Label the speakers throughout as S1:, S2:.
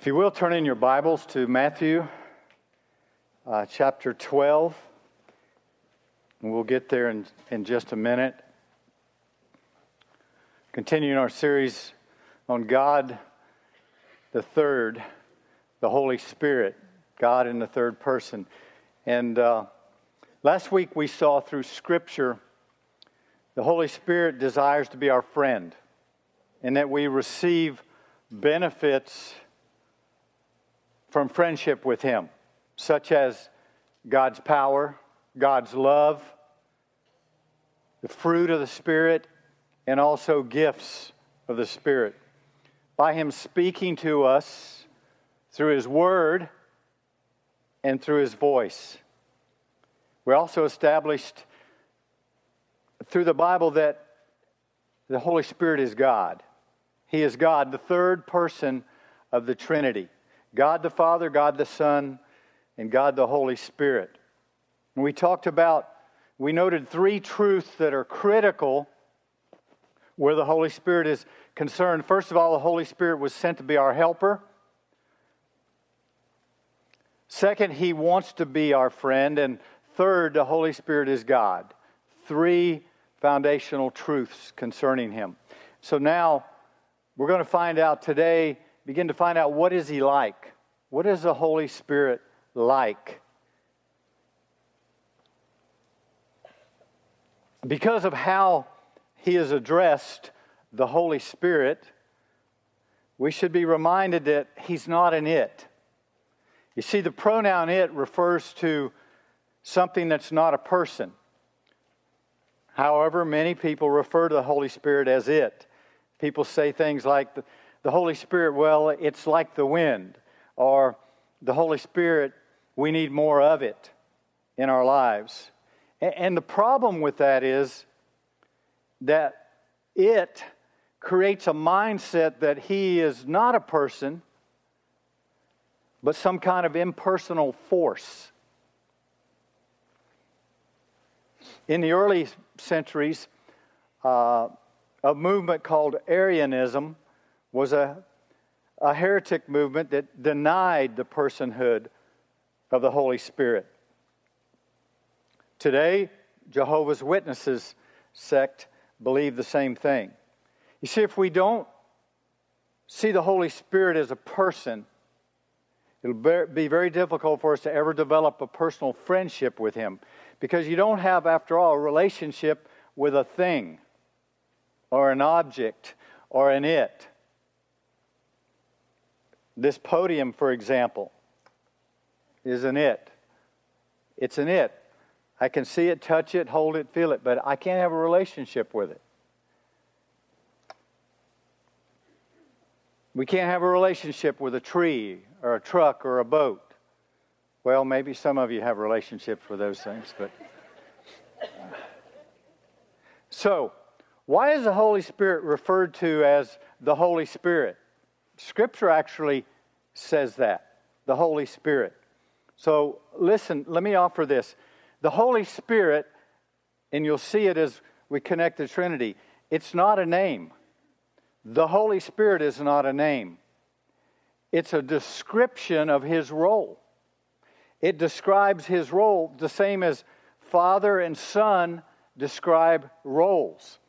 S1: If you will, turn in your Bibles to Matthew chapter 12. And we'll get there in just a minute. Continuing our series on God the Third, the Holy Spirit, God in the third person. And last week we saw through Scripture the Holy Spirit desires to be our friend and that we receive benefits from friendship with Him, such as God's power, God's love, the fruit of the Spirit, and also gifts of the Spirit. By Him speaking to us through His Word and through His voice. We also established through the Bible that the Holy Spirit is God. He is God, the third person of the Trinity. God the Father, God the Son, and God the Holy Spirit. And we noted three truths that are critical where the Holy Spirit is concerned. First of all, the Holy Spirit was sent to be our helper. Second, He wants to be our friend. And third, the Holy Spirit is God. Three foundational truths concerning Him. So now, we're going to begin to find out what is He like. What is the Holy Spirit like? Because of how He is addressed, the Holy Spirit, we should be reminded that He's not an it. You see, the pronoun it refers to something that's not a person. However, many people refer to the Holy Spirit as it. People say things like, the Holy Spirit, well, it's like the wind. Or, the Holy Spirit, we need more of it in our lives. And the problem with that is that it creates a mindset that He is not a person, but some kind of impersonal force. In the early centuries, a movement called Arianism was a heretic movement that denied the personhood of the Holy Spirit. Today, Jehovah's Witnesses sect believe the same thing. You see, if we don't see the Holy Spirit as a person, it'll be very difficult for us to ever develop a personal friendship with Him, because you don't have, after all, a relationship with a thing or an object or an it. This podium, for example, is an it. It's an it. I can see it, touch it, hold it, feel it, but I can't have a relationship with it. We can't have a relationship with a tree or a truck or a boat. Well, maybe some of you have relationships with those things, but... So, why is the Holy Spirit referred to as the Holy Spirit? Scripture actually says that, the Holy Spirit. So, listen, let me offer this. The Holy Spirit, and you'll see it as we connect the Trinity, it's not a name. The Holy Spirit is not a name. It's a description of His role. It describes His role the same as Father and Son describe roles.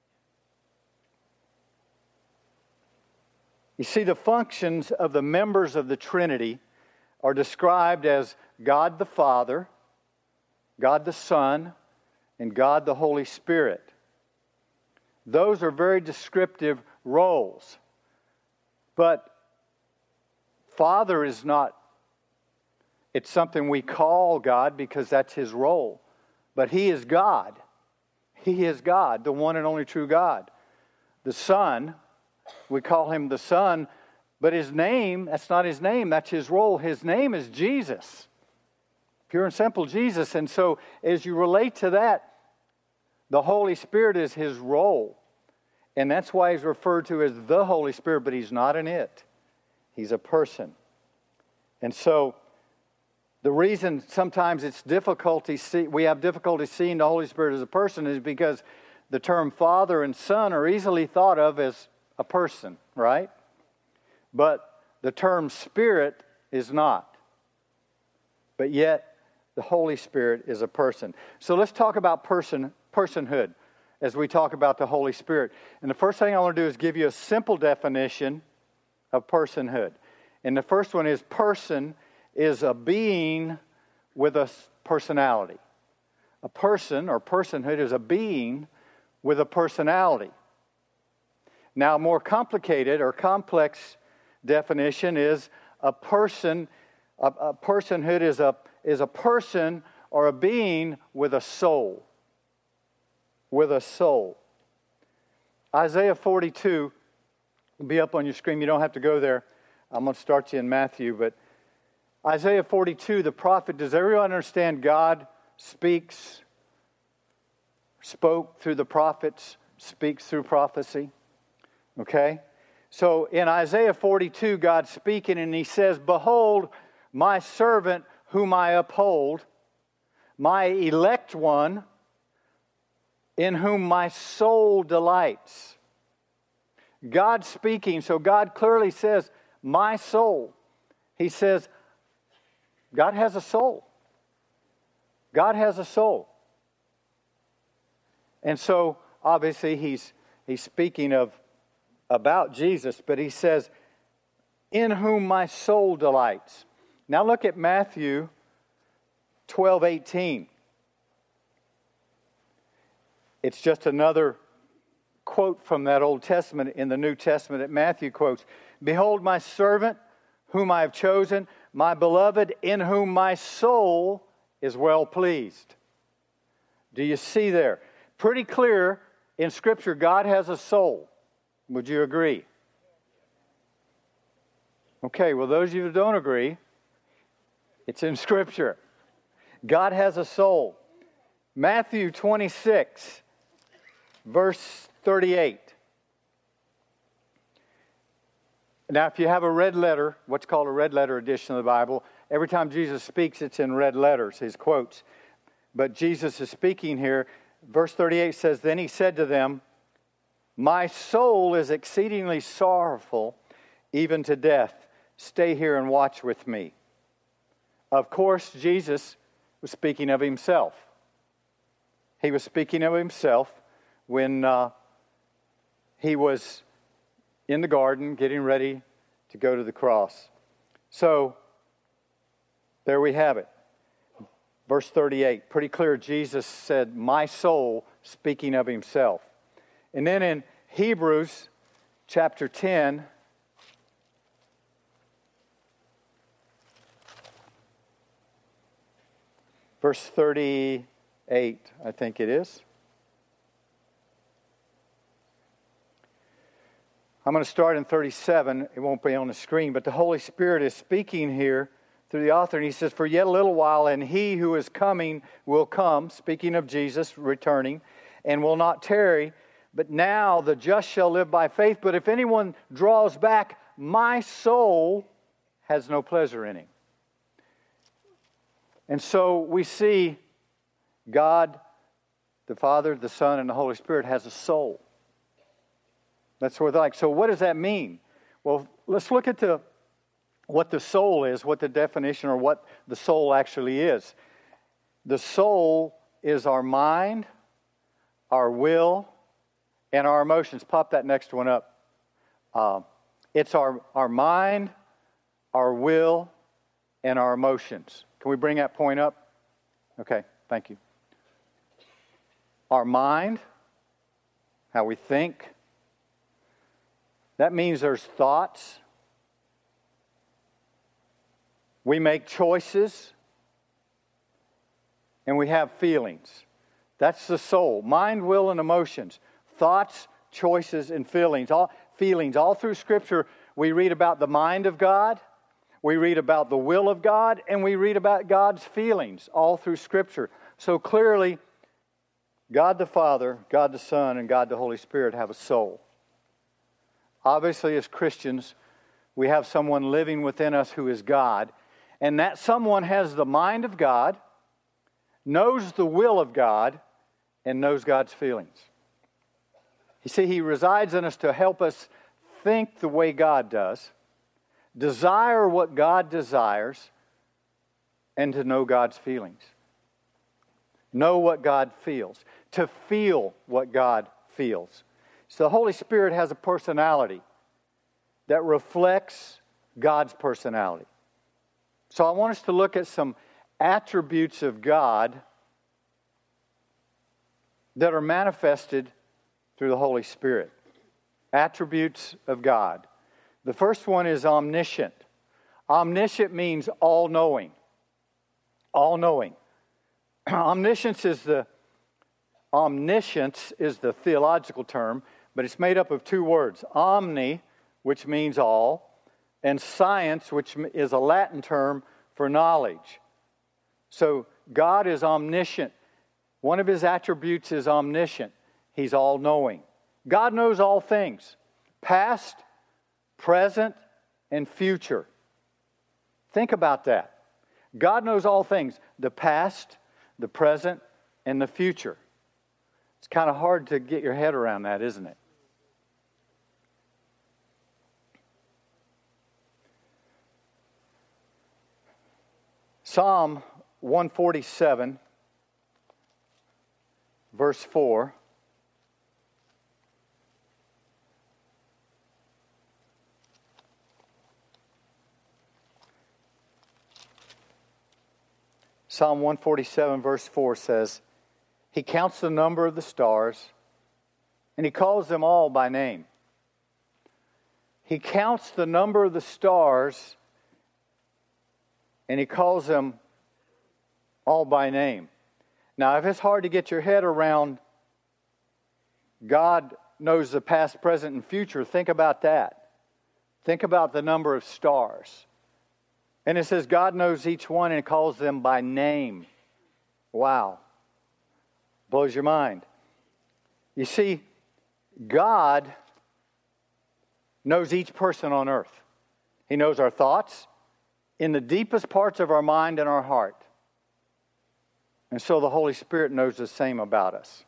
S1: You see, the functions of the members of the Trinity are described as God the Father, God the Son, and God the Holy Spirit. Those are very descriptive roles. But Father is not, it's something we call God because that's His role. But He is God. He is God, the one and only true God. The Son, we call Him the Son, but His name, that's not His name, that's His role. His name is Jesus. Pure and simple Jesus. And so as you relate to that, the Holy Spirit is His role. And that's why He's referred to as the Holy Spirit, but He's not an it. He's a person. And so the reason sometimes we have difficulty seeing the Holy Spirit as a person is because the term Father and Son are easily thought of as a person, right? But the term Spirit is not. But yet, the Holy Spirit is a person. So let's talk about personhood as we talk about the Holy Spirit. And the first thing I want to do is give you a simple definition of personhood. And the first one is person is a being with a personality. A person or personhood is a being with a personality. Now, a more complicated or complex definition is a person. A personhood is a person or a being with a soul. With a soul. Isaiah 42 will be up on your screen. You don't have to go there. I'm going to start you in Matthew. But Isaiah 42, the prophet, does everyone understand God spoke through the prophets, speaks through prophecy? Okay? So in Isaiah 42, God's speaking and He says, "Behold, my servant whom I uphold, my elect one, in whom my soul delights." God speaking, so God clearly says, my soul. He says, God has a soul. God has a soul. And so, obviously, he's speaking about Jesus, but he says, in whom my soul delights. Now look at Matthew 12:18. It's just another quote from that Old Testament in the New Testament that Matthew quotes. "Behold my servant whom I have chosen, my beloved in whom my soul is well pleased." Do you see there? Pretty clear in Scripture, God has a soul. Would you agree? Okay, well, those of you who don't agree, it's in Scripture. God has a soul. Matthew 26, verse 38. Now, if you have a red letter, what's called a red letter edition of the Bible, every time Jesus speaks, it's in red letters, his quotes. But Jesus is speaking here. Verse 38 says, "Then he said to them, my soul is exceedingly sorrowful, even to death. Stay here and watch with me." Of course, Jesus was speaking of himself. He was speaking of himself when he was in the garden getting ready to go to the cross. So, there we have it. Verse 38, pretty clear, Jesus said, my soul, speaking of himself. And then in Hebrews chapter 10, verse 38, I think it is. I'm going to start in 37. It won't be on the screen, but the Holy Spirit is speaking here through the author, and he says, "For yet a little while, and he who is coming will come," speaking of Jesus returning, "and will not tarry. But now the just shall live by faith. But if anyone draws back, my soul has no pleasure in him." And so we see God, the Father, the Son, and the Holy Spirit has a soul. That's what they're like. So what does that mean? Well, let's look at what the soul is, what the definition or what the soul actually is. The soul is our mind, our will, and our emotions. Pop that next one up. It's our mind, our will, and our emotions. Can we bring that point up? Okay, thank you. Our mind, how we think. That means there's thoughts. We make choices. And we have feelings. That's the soul. Mind, will, and emotions. Thoughts, choices, and feelings. All through Scripture, we read about the mind of God. We read about the will of God. And we read about God's feelings all through Scripture. So clearly, God the Father, God the Son, and God the Holy Spirit have a soul. Obviously, as Christians, we have someone living within us who is God. And that someone has the mind of God, knows the will of God, and knows God's feelings. You see, He resides in us to help us think the way God does, desire what God desires, and to know God's feelings. Know what God feels. To feel what God feels. So the Holy Spirit has a personality that reflects God's personality. So I want us to look at some attributes of God that are manifested through the Holy Spirit. Attributes of God. The first one is omniscient. Omniscient means all-knowing. All-knowing. Omniscience is the theological term, but it's made up of two words. Omni, which means all, and science, which is a Latin term for knowledge. So God is omniscient. One of His attributes is omniscient. He's all-knowing. God knows all things, past, present, and future. Think about that. God knows all things, the past, the present, and the future. It's kind of hard to get your head around that, isn't it? Psalm 147, verse 4. Psalm 147, verse 4 says, He counts the number of the stars, and He calls them all by name. He counts the number of the stars, and He calls them all by name. Now, if it's hard to get your head around God knows the past, present, and future, think about that. Think about the number of stars. And it says God knows each one and calls them by name. Wow. Blows your mind. You see, God knows each person on earth. He knows our thoughts in the deepest parts of our mind and our heart. And so the Holy Spirit knows the same about us.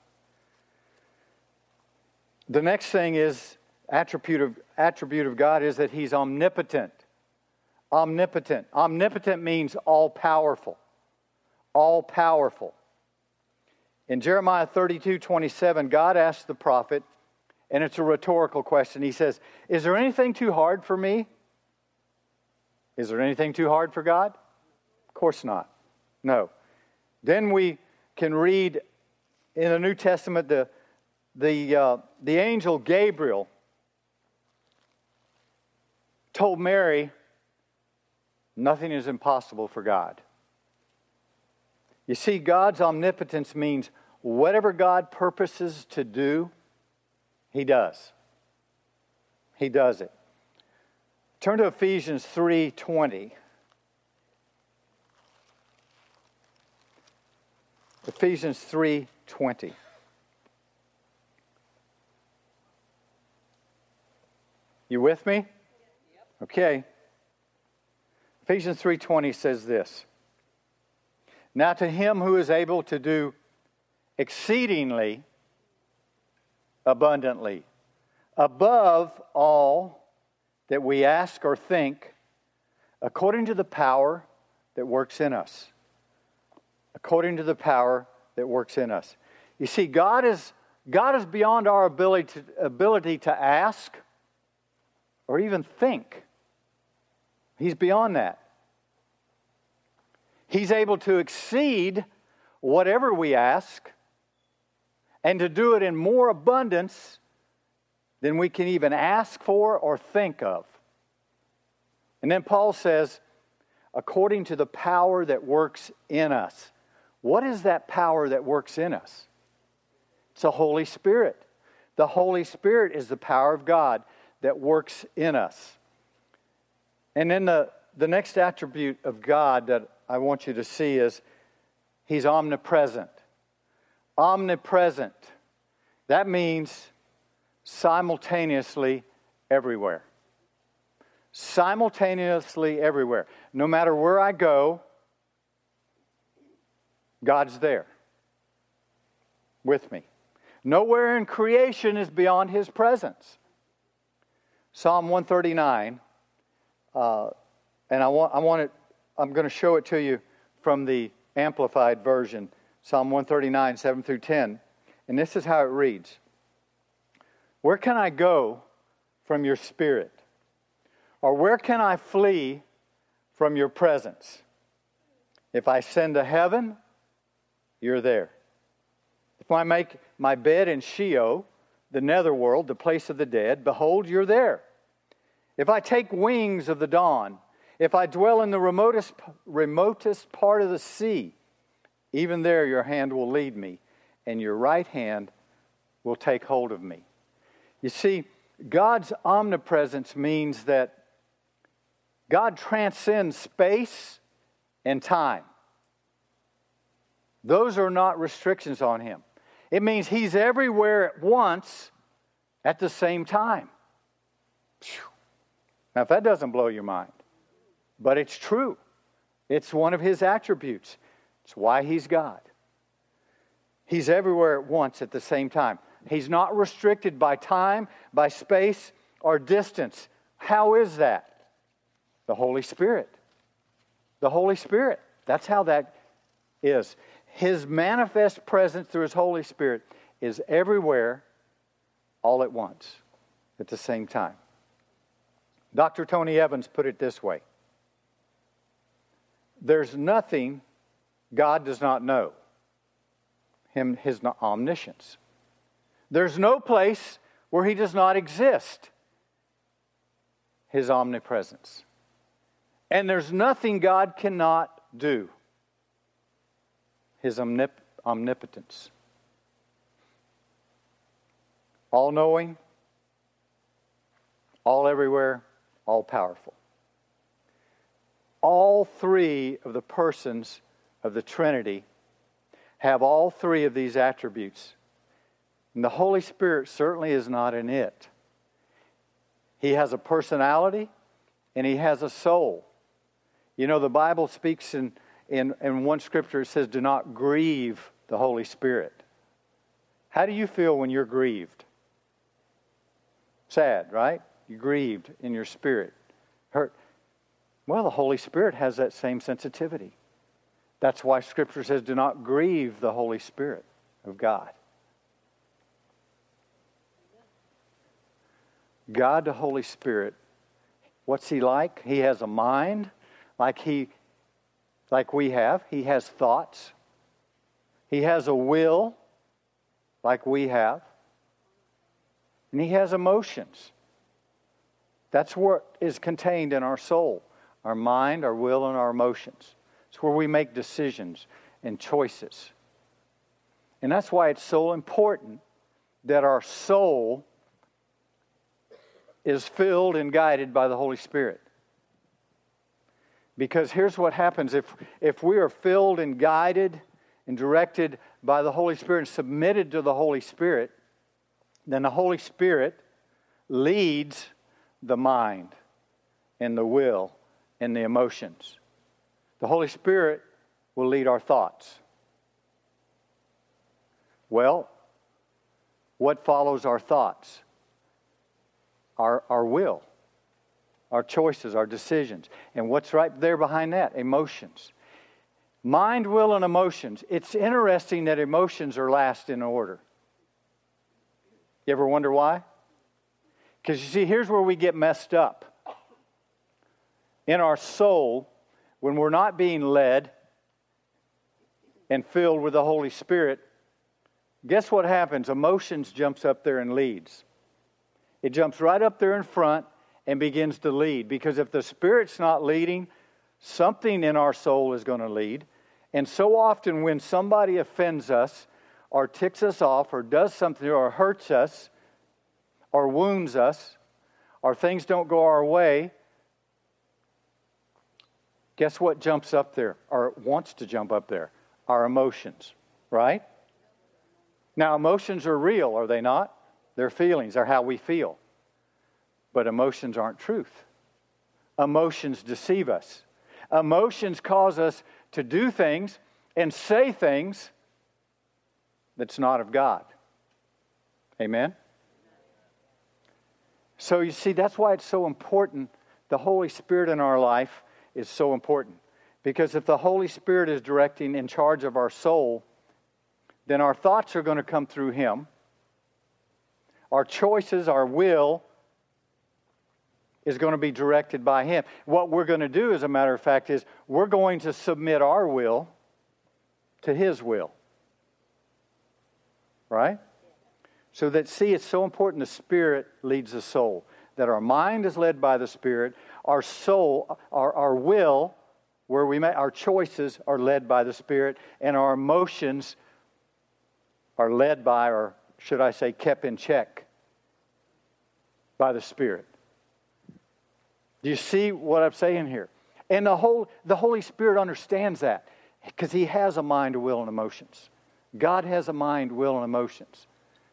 S1: The next thing is, attribute of God is that He's omnipotent. Omnipotent. Omnipotent means all-powerful. All-powerful. In Jeremiah 32:27, God asked the prophet, and it's a rhetorical question. He says, Is there anything too hard for me? Is there anything too hard for God? Of course not. No. Then we can read in the New Testament the angel Gabriel told Mary, nothing is impossible for God. You see, God's omnipotence means whatever God purposes to do, He does. He does it. Turn to Ephesians 3:20. Ephesians 3:20. You with me? Okay. Ephesians 3:20 says this. Now to Him who is able to do exceedingly abundantly, above all that we ask or think, according to the power that works in us. According to the power that works in us. You see, God is beyond our ability to ask or even think. He's beyond that. He's able to exceed whatever we ask and to do it in more abundance than we can even ask for or think of. And then Paul says, according to the power that works in us. What is that power that works in us? It's the Holy Spirit. The Holy Spirit is the power of God that works in us. And then the next attribute of God that I want you to see is He's omnipresent. Omnipresent. That means simultaneously everywhere. Simultaneously everywhere. No matter where I go, God's there with me. Nowhere in creation is beyond His presence. Psalm 139, And I'm going to show it to you from the Amplified Version, Psalm 139, 7 through 10. And this is how it reads. Where can I go from your spirit? Or where can I flee from your presence? If I ascend to heaven, you're there. If I make my bed in Sheol, the netherworld, the place of the dead, behold, you're there. If I take wings of the dawn, if I dwell in the remotest part of the sea, even there your hand will lead me, and your right hand will take hold of me. You see, God's omnipresence means that God transcends space and time. Those are not restrictions on Him. It means He's everywhere at once at the same time. Now, if that doesn't blow your mind, but it's true. It's one of His attributes. It's why He's God. He's everywhere at once at the same time. He's not restricted by time, by space, or distance. How is that? The Holy Spirit. The Holy Spirit. That's how that is. His manifest presence through His Holy Spirit is everywhere all at once at the same time. Dr. Tony Evans put it this way. There's nothing God does not know. His omniscience. There's no place where He does not exist. His omnipresence. And there's nothing God cannot do. His omnipotence. All-knowing, all everywhere, all powerful. All three of the persons of the Trinity have all three of these attributes. And the Holy Spirit certainly is not in it. He has a personality and He has a soul. You know, the Bible speaks in one scripture, it says, do not grieve the Holy Spirit. How do you feel when you're grieved? Sad, right? You're grieved in your spirit. Hurt. Well, the Holy Spirit has that same sensitivity. That's why Scripture says, do not grieve the Holy Spirit of God. God, the Holy Spirit, what's He like? He has a mind like we have. He has thoughts. He has a will like we have. And He has emotions. That's what is contained in our soul. Our mind, our will, and our emotions. It's where we make decisions and choices. And that's why it's so important that our soul is filled and guided by the Holy Spirit. Because here's what happens. If we are filled and guided and directed by the Holy Spirit and submitted to the Holy Spirit, then the Holy Spirit leads the mind and the will and the emotions. The Holy Spirit will lead our thoughts. Well, what follows our thoughts? Our will, our choices, our decisions. And what's right there behind that? Emotions. Mind, will, and emotions. It's interesting that emotions are last in order. You ever wonder why? Because you see, here's where we get messed up. In our soul, when we're not being led and filled with the Holy Spirit, guess what happens? Emotions jumps up there and leads. It jumps right up there in front and begins to lead. Because if the Spirit's not leading, something in our soul is going to lead. And so often when somebody offends us or ticks us off or does something or hurts us or wounds us or things don't go our way, guess what jumps up there or wants to jump up there? Our emotions, right? Now, emotions are real, are they not? They're feelings, they're how we feel. But emotions aren't truth. Emotions deceive us. Emotions cause us to do things and say things that's not of God. Amen? So you see, that's why it's so important the Holy Spirit in our life is so important. Because if the Holy Spirit is directing in charge of our soul, then our thoughts are going to come through Him. Our choices, our will, is going to be directed by Him. What we're going to do, as a matter of fact, is we're going to submit our will to His will. Right? So that, see, it's so important the Spirit leads the soul. That our mind is led by the Spirit. Our soul, our will, where we make our choices are led by the Spirit. And our emotions are led by, or should I say, kept in check by the Spirit. Do you see what I'm saying here? And the Holy Spirit understands that. Because He has a mind, a will, and emotions. God has a mind, will, and emotions.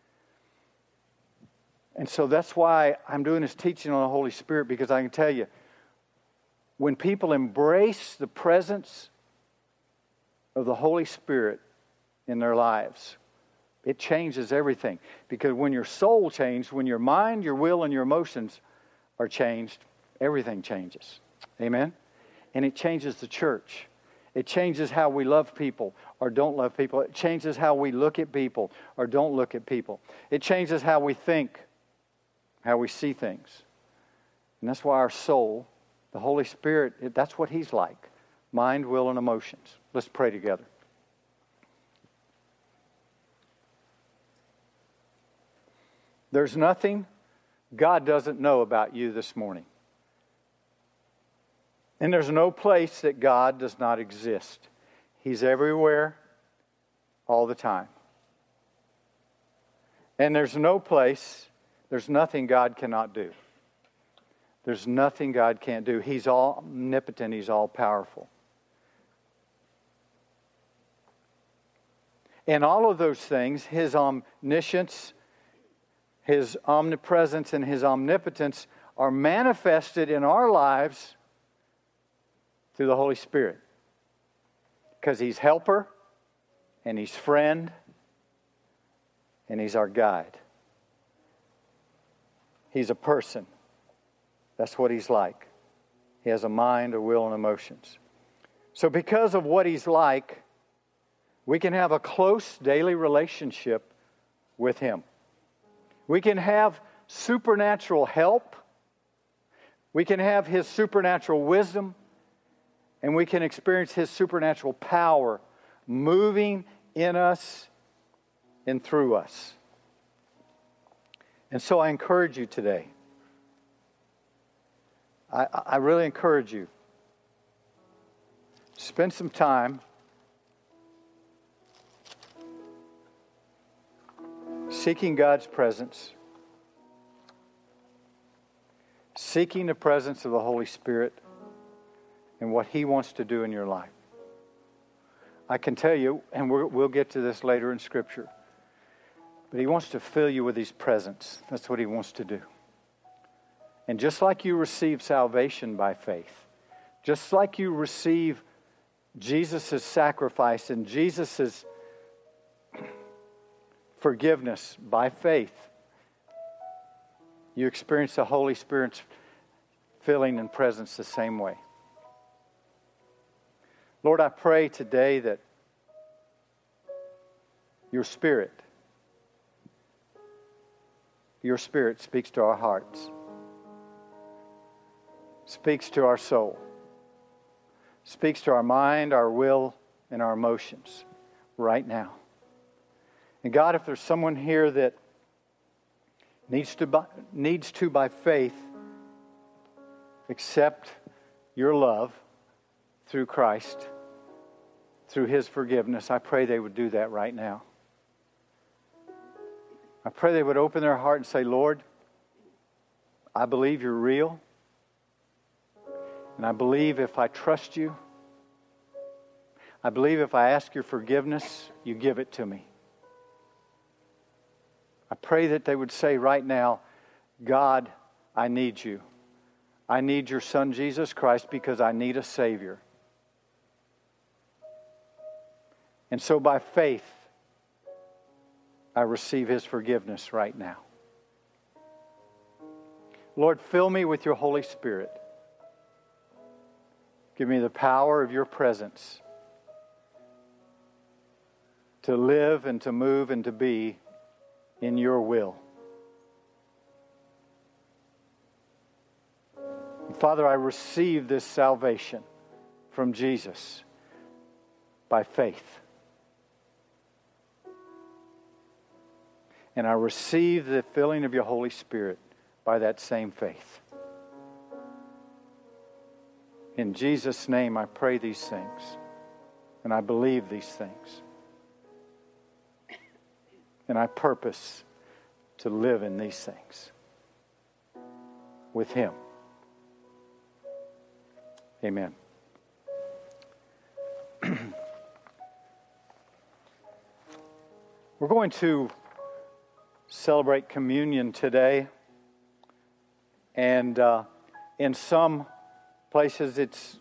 S1: And so that's why I'm doing this teaching on the Holy Spirit, because I can tell you, when people embrace the presence of the Holy Spirit in their lives, it changes everything. Because when your soul changes, when your mind, your will, and your emotions are changed, everything changes. Amen? And it changes the church. It changes how we love people or don't love people. It changes how we look at people or don't look at people. It changes how we think, how we see things. And that's why our soul, the Holy Spirit, that's what He's like. Mind, will, and emotions. Let's pray together. There's nothing God doesn't know about you this morning. And there's no place that God does not exist. He's everywhere, all the time. And there's no place, there's nothing God cannot do. There's nothing God can't do. He's omnipotent, He's all-powerful. And all of those things, His omniscience, His omnipresence, and His omnipotence are manifested in our lives through the Holy Spirit. Because He's helper, and He's friend, and He's our guide. He's a person. That's what He's like. He has a mind, a will, and emotions. So because of what He's like, we can have a close daily relationship with Him. We can have supernatural help. We can have His supernatural wisdom. And we can experience His supernatural power moving in us and through us. And so I encourage you today. I really encourage you. Spend some time seeking God's presence. Seeking the presence of the Holy Spirit. And what He wants to do in your life. I can tell you, and we'll get to this later in Scripture, but He wants to fill you with His presence. That's what He wants to do. And just like you receive salvation by faith, just like you receive Jesus' sacrifice and Jesus' forgiveness by faith, you experience the Holy Spirit's filling and presence the same way. Lord, I pray today that Your Spirit speaks to our hearts, speaks to our soul, speaks to our mind, our will, and our emotions right now. And God, if there's someone here that needs to by faith accept Your love through Christ, through His forgiveness, I pray they would do that right now. I pray they would open their heart and say, Lord, I believe You're real. And I believe if I trust You, I believe if I ask Your forgiveness, You give it to me. I pray that they would say right now, God, I need You. I need Your Son, Jesus Christ, because I need a Savior. And so by faith, I receive His forgiveness right now. Lord, fill me with Your Holy Spirit. Give me the power of your presence to live and to move and to be in your will. Father, I receive this salvation from Jesus by faith. And I receive the filling of your Holy Spirit by that same faith. In Jesus' name, I pray these things. And I believe these things. And I purpose to live in these things with Him. Amen. We're going to celebrate communion today. And in some places it's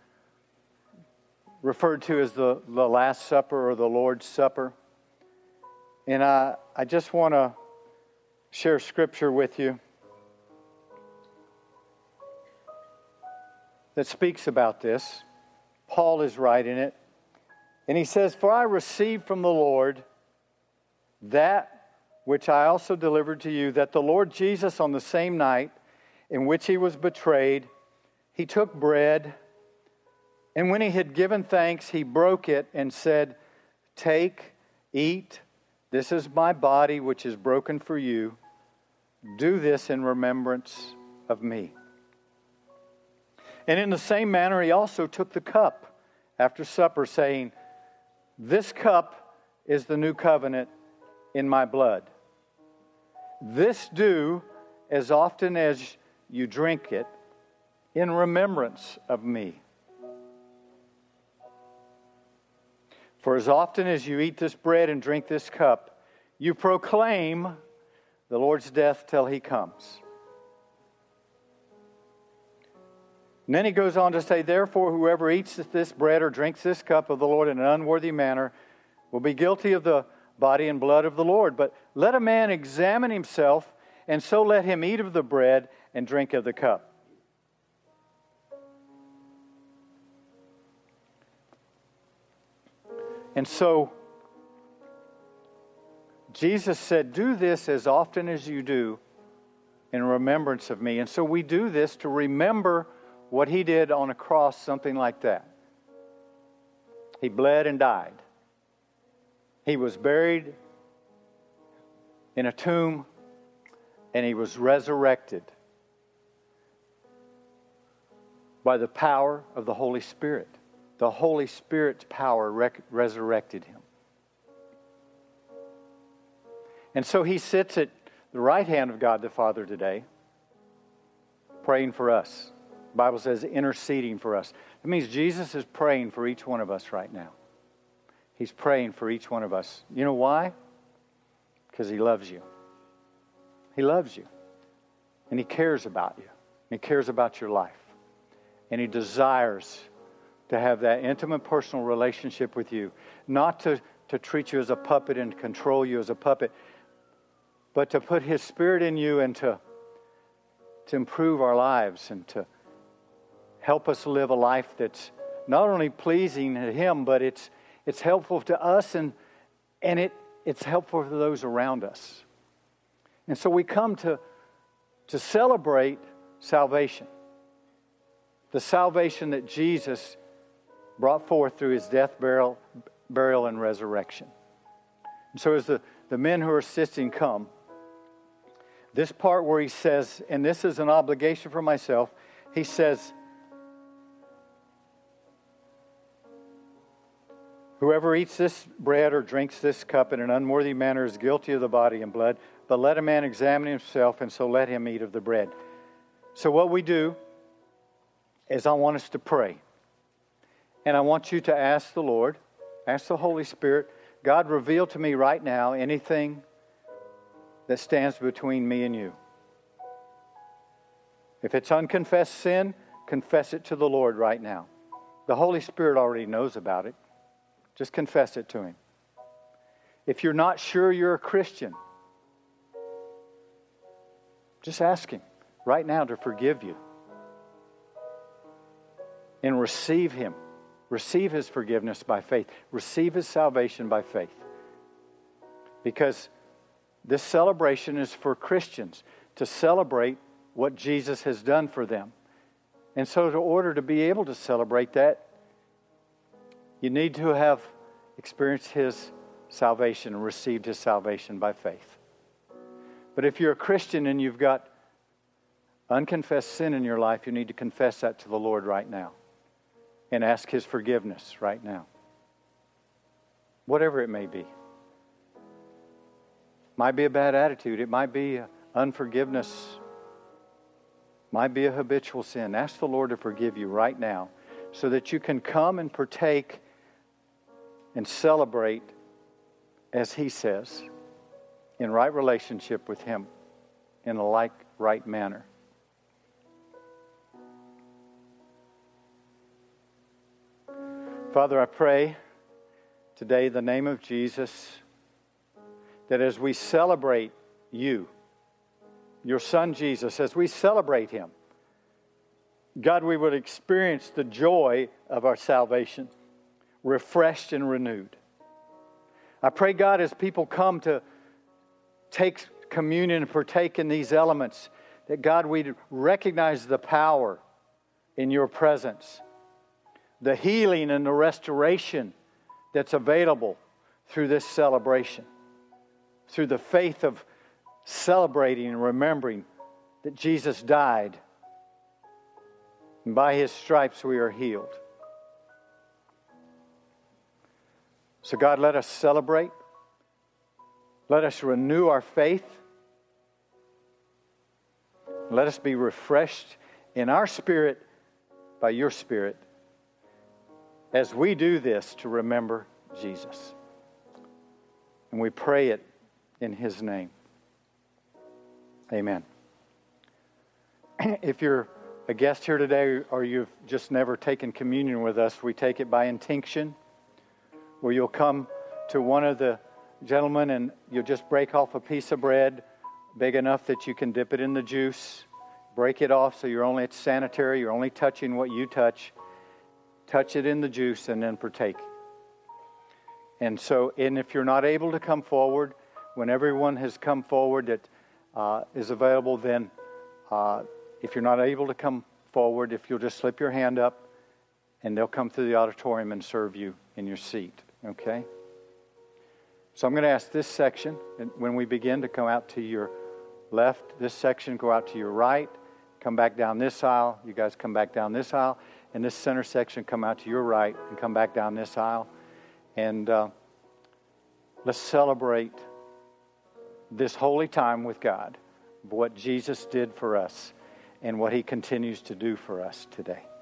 S1: referred to as the Last Supper or the Lord's Supper. And I just want to share scripture with you that speaks about this. Paul is writing it. And he says, "For I received from the Lord that which I also delivered to you, that the Lord Jesus on the same night in which He was betrayed, He took bread, and when He had given thanks, He broke it and said, 'Take, eat, this is my body which is broken for you. Do this in remembrance of me.' And in the same manner He also took the cup after supper, saying, 'This cup is the new covenant in my blood. This do as often as you drink it in remembrance of me. For as often as you eat this bread and drink this cup, you proclaim the Lord's death till He comes.'" And then he goes on to say, "Therefore, whoever eats this bread or drinks this cup of the Lord in an unworthy manner will be guilty of the body and blood of the Lord. But let a man examine himself, and so let him eat of the bread and drink of the cup." And so, Jesus said, "Do this as often as you do in remembrance of me." And so we do this to remember what He did on a cross, something like that. He bled and died. He was buried in a tomb, and He was resurrected by the power of the Holy Spirit. The Holy Spirit's power resurrected Him. And so He sits at the right hand of God the Father today, praying for us. The Bible says interceding for us. It means Jesus is praying for each one of us right now. He's praying for each one of us. You know why? Because He loves you. He loves you. And He cares about you. And He cares about your life. And He desires to have that intimate personal relationship with you. Not to treat you as a puppet and control you as a puppet, but to put His Spirit in you and to improve our lives and to help us live a life that's not only pleasing to Him, but it's helpful to us and it's helpful to those around us. And so we come to celebrate salvation. The salvation that Jesus brought forth through His death, burial, and resurrection. And so as the men who are assisting come, this part where he says, and this is an obligation for myself, he says, "Whoever eats this bread or drinks this cup in an unworthy manner is guilty of the body and blood, but let a man examine himself, and so let him eat of the bread." So what we do is I want us to pray. And I want you to ask the Lord, ask the Holy Spirit, "God, reveal to me right now anything that stands between me and you. If it's unconfessed sin, confess it to the Lord right now." The Holy Spirit already knows about it. Just confess it to Him. If you're not sure you're a Christian, just ask Him right now to forgive you. and receive Him. Receive His forgiveness by faith. Receive His salvation by faith. Because this celebration is for Christians to celebrate what Jesus has done for them. And so in order to be able to celebrate that, you need to have experienced His salvation and received His salvation by faith. But if you're a Christian and you've got unconfessed sin in your life, you need to confess that to the Lord right now and ask His forgiveness right now. Whatever it may be. Might be a bad attitude. It might be unforgiveness. Might be a habitual sin. Ask the Lord to forgive you right now so that you can come and partake and celebrate as He says, in right relationship with Him, in a right manner. Father, I pray today in the name of Jesus that as we celebrate You, Your Son Jesus, as we celebrate Him, God, we would experience the joy of our salvation, refreshed and renewed. I pray, God, as people come to take communion and partake in these elements, that, God, we'd recognize the power in Your presence, the healing and the restoration that's available through this celebration, through the faith of celebrating and remembering that Jesus died, and by His stripes we are healed. So God, let us celebrate. Let us renew our faith. Let us be refreshed in our spirit by Your Spirit as we do this to remember Jesus. And we pray it in His name. Amen. If you're a guest here today or you've just never taken communion with us, we take it by intinction, where you'll come to one of the gentlemen and you'll just break off a piece of bread big enough that you can dip it in the juice. Break it off so it's sanitary. You're only touching what you touch. Touch it in the juice and then partake. And if you're not able to come forward, when everyone has come forward that is available, then if you're not able to come forward, if you'll just slip your hand up, and they'll come through the auditorium and serve you in your seat. Okay? So I'm going to ask this section, when we begin, to come out to your left. This section, go out to your right. Come back down this aisle. You guys come back down this aisle. And this center section, come out to your right and come back down this aisle. And let's celebrate this holy time with God, what Jesus did for us and what He continues to do for us today.